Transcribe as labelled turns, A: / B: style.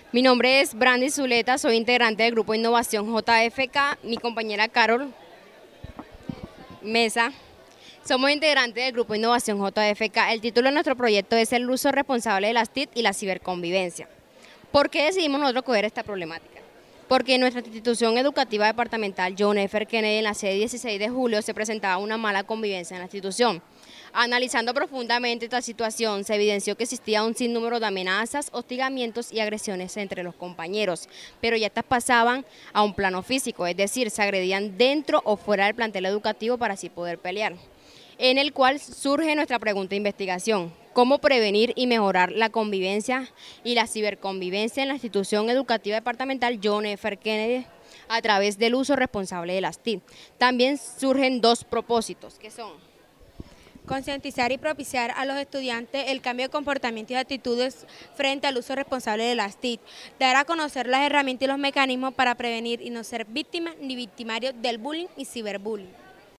A: Mi nombre es Brandy Zuleta, soy integrante del grupo Innovación JFK, mi compañera Carol Mesa. Somos integrantes del grupo Innovación JFK. El título de nuestro proyecto es el uso responsable de las TIC y la ciberconvivencia. ¿Por qué decidimos nosotros coger esta problemática? Porque en nuestra institución educativa departamental John F. Kennedy, en la sede 16 de julio, se presentaba una mala convivencia en la institución. Analizando profundamente esta situación, se evidenció que existía un sinnúmero de amenazas, hostigamientos y agresiones entre los compañeros, pero ya estas pasaban a un plano físico, es decir, se agredían dentro o fuera del plantel educativo para así poder pelear, en el cual surge nuestra pregunta de investigación: ¿cómo prevenir y mejorar la convivencia y la ciberconvivencia en la institución educativa departamental John F. Kennedy a través del uso responsable de las TIC? También surgen dos propósitos, que son
B: concientizar y propiciar a los estudiantes el cambio de comportamiento y actitudes frente al uso responsable de las TIC, dar a conocer las herramientas y los mecanismos para prevenir y no ser víctimas ni victimarios del bullying y ciberbullying.